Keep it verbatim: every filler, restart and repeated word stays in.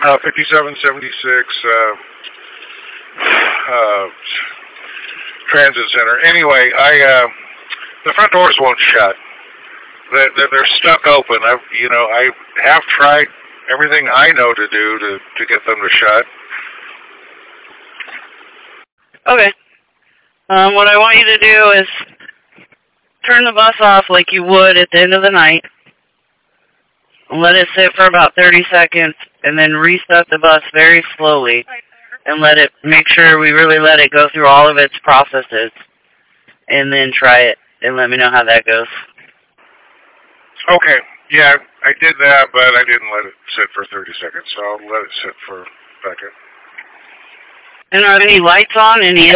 Uh, fifty-seven seventy-six uh, uh, Transit Center. Anyway, I uh, the front doors won't shut. They're, they're stuck open. I, you know, I have tried everything I know to do to, to get them to shut. Okay. Um, what I want you to do is turn the bus off like you would at the end of the night. Let it sit for about thirty seconds, and then restart the bus very slowly, and let it, make sure we really let it go through all of its processes, and then try it, and let me know how that goes. Okay, yeah, I did that, but I didn't let it sit for thirty seconds, so I'll let it sit for a second. And are any lights on? Any?